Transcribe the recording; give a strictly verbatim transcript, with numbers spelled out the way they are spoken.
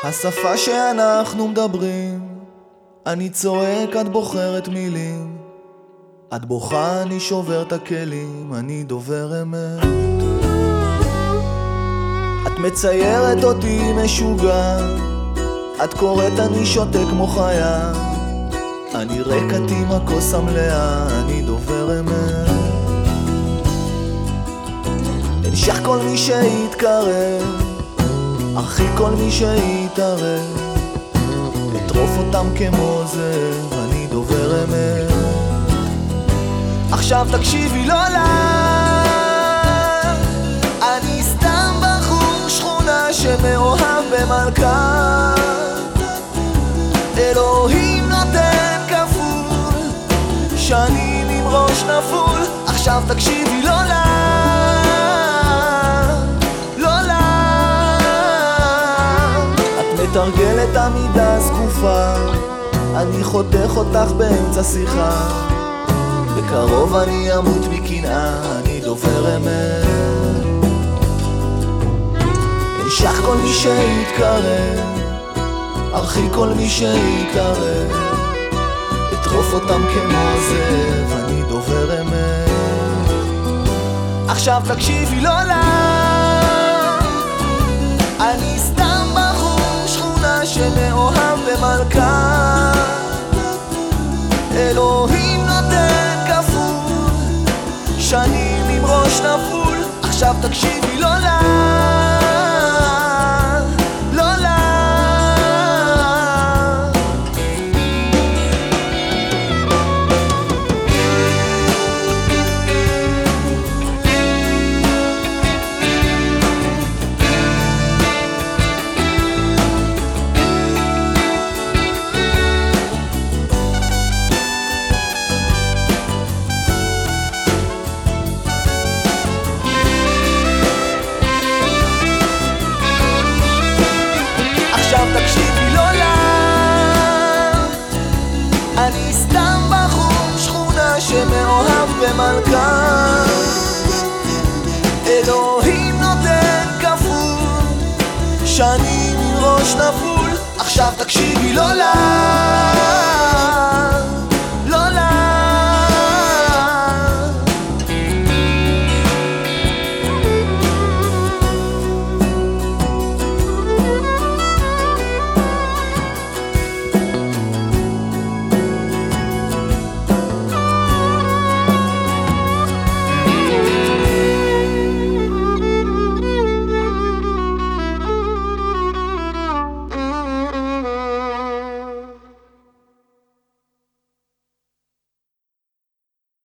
השפה שאנחנו מדברים, אני צועק, את בוחרת מילים. את בוכה, אני שובר את הכלים, אני דובר אמת. את מציירת אותי משוגע, את קוראת, אני שותה כמו חיה. אני רקת עם הכוס המלאה, אני דובר אמת. אנשך כל מי שיתקרב, אחי כל מי שיתערב, אטרוף אותם כמו זאב, אני דובר אמת. עכשיו תקשיבי לא לה, אני סתם בחור שכונה שמאוהב במלכה. אלוהים נותן כפול, שנים עם ראש נפול. עכשיו תקשיבי לא לה, מתרגלת עמידה זקופה, אני חותך אותך באמצע שיחה. בקרוב אני אמות מקנאה, אני דובר אמת. אנשך כל מי שיתקרב, ארחי כל מי שיתערב, אטרוף אותם כמו זאב, אני דובר אמת. עכשיו תקשיבי לא לה, אני סתם שמאוהב במלכה. אלוהים נותן כפול, שנים עם ראש נפול. עכשיו תקשיבי לא לה, לא לה. תקשיבי לא לה, אני סתם בחור שכונה שמאוהב במלכה. אלוהים נותן כפול, שנים עם ראש נפול. עכשיו תקשיבי לא לה.